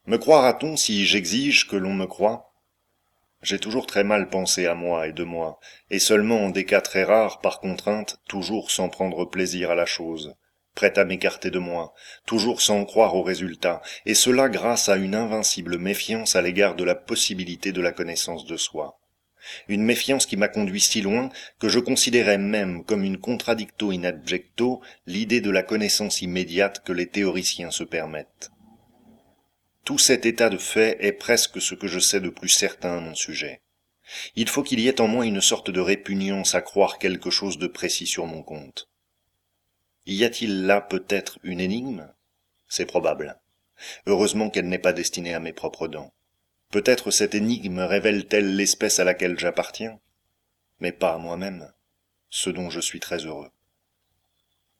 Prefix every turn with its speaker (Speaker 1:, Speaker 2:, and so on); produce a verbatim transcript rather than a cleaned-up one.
Speaker 1: Me croira-t-on si j'exige que l'on me croie? J'ai toujours très mal pensé à moi et de moi, et seulement en des cas très rares, par contrainte, toujours sans prendre plaisir à la chose, prêt à m'écarter de moi, toujours sans croire au résultat, et cela grâce à une invincible méfiance à l'égard de la possibilité de la connaissance de soi. Une méfiance qui m'a conduit si loin que je considérais même comme une contradicto in adjecto l'idée de la connaissance immédiate que les théoriciens se permettent. Tout cet état de fait est presque ce que je sais de plus certain à mon sujet. Il faut qu'il y ait en moi une sorte de répugnance à croire quelque chose de précis sur mon compte. Y a-t-il là peut-être une énigme? C'est probable. Heureusement qu'elle n'est pas destinée à mes propres dents. Peut-être cette énigme révèle-t-elle l'espèce à laquelle j'appartiens, mais pas à moi-même, ce dont je suis très heureux.